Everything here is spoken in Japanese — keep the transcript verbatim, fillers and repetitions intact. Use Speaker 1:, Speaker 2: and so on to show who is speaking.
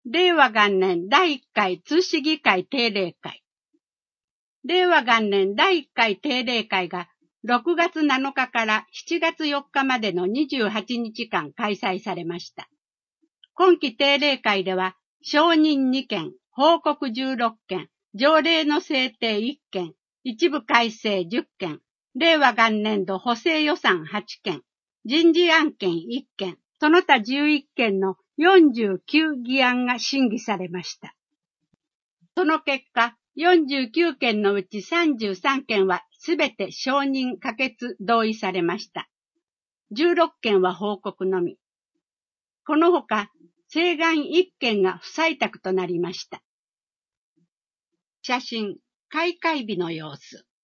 Speaker 1: 令和元年第一回通市議会定例会。令和元年第一回定例会がろくがつなのかからしちがつよっかまでのにじゅうはちにちかん開催されました。今期定例会では、承認にけん、報告じゅうろっけん、条例の制定いっけん、一部改正じゅっけん、令和元年度補正予算はちけん、人事案件いっけん、その他じゅういっけんのよんじゅうきゅう議案が審議されました。その結果、よんじゅうきゅうけんのうちさんじゅうさんけんはすべて承認可決同意されました。じゅうろっけんは報告のみ。このほか、請願いっけんが不採択となりました。写真、開会日の様子。